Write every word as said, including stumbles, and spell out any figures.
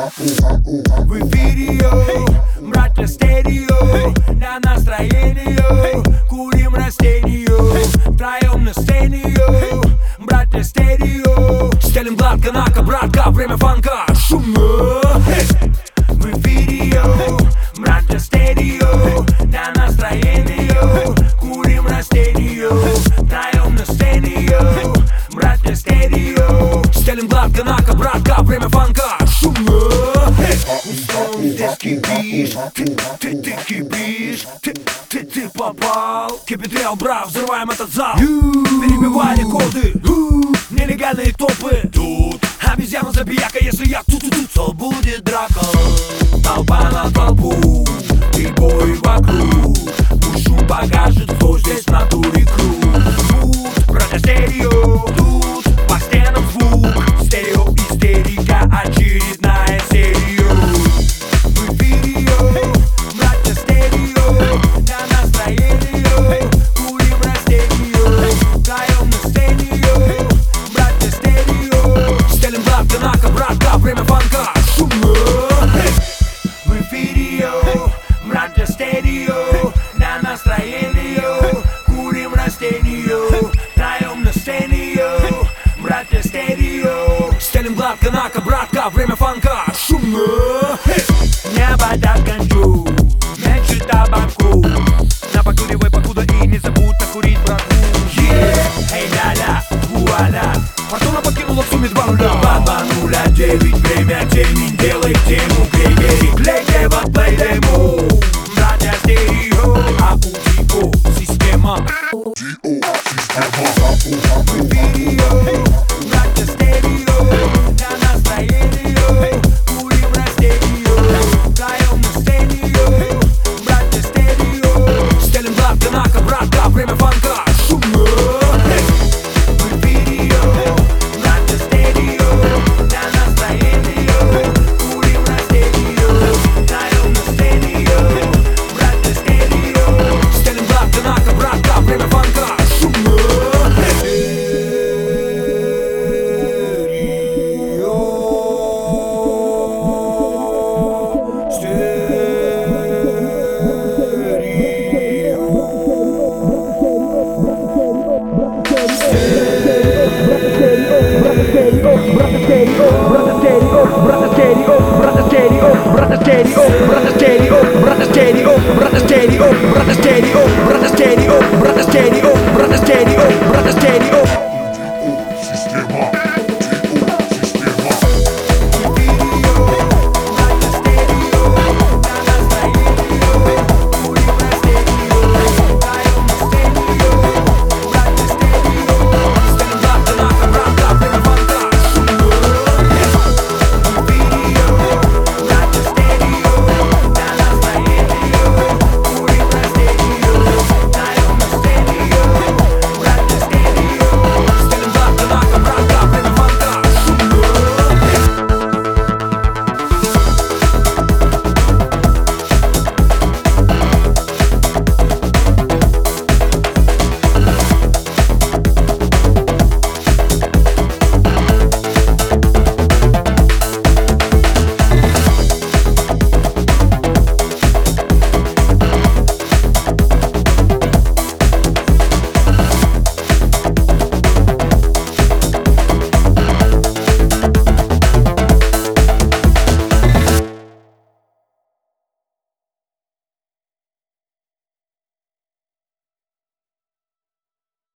В эфире, братья стерео, на настроении, курим растения, втроем на сцене, братья стерео. Стелим гладко, нака, братка, время фанка, шумно. В эфире, братья стерео, на настроении, курим растения, втроем на сцене, братья стерео. Стелим гладко, нака, братка, время фанка, шумно. Здесь кипишь, ты, ты, ты кипишь, ты, ты, ты попал. Кипитрел, брав, взрываем этот зал. Перебивай рекорды, нелегальные топы. Тут обезьяна забияка, если я тут-тут-тут, то будет драка. Толпа на толпу, и бой вокруг. Пусть шум покажет, кто здесь в натуре круг. Тут братья стерео, тут по стенам звук. Стерео истерика, очередная серия. Время фанка, шумно. В эфире, братья стерео, на настроении, курим растения, втроем на сцене, братья стерео. Стелим гладко, нака, братка, время фанка, шумно. Не бодят ганджу, меньше табаку. Напокуривай покуда и не забудь накурить, братку. Эй, ля-ля, вуаля, фортуна подкинула в сумме два нуля. Два нуля девять, время тени, делай тему, грей-грей. Клей-клей, вот плей демо. Братья стерео, а у Ди-О система. В эфире, братья стерео, на настроении, курим растения, втроем на сцене, братья стерео. Стелим гладко, нака, братка, время фанка, шумно. Брата стерео, брата стерео, брата стерео, брата стерео, брата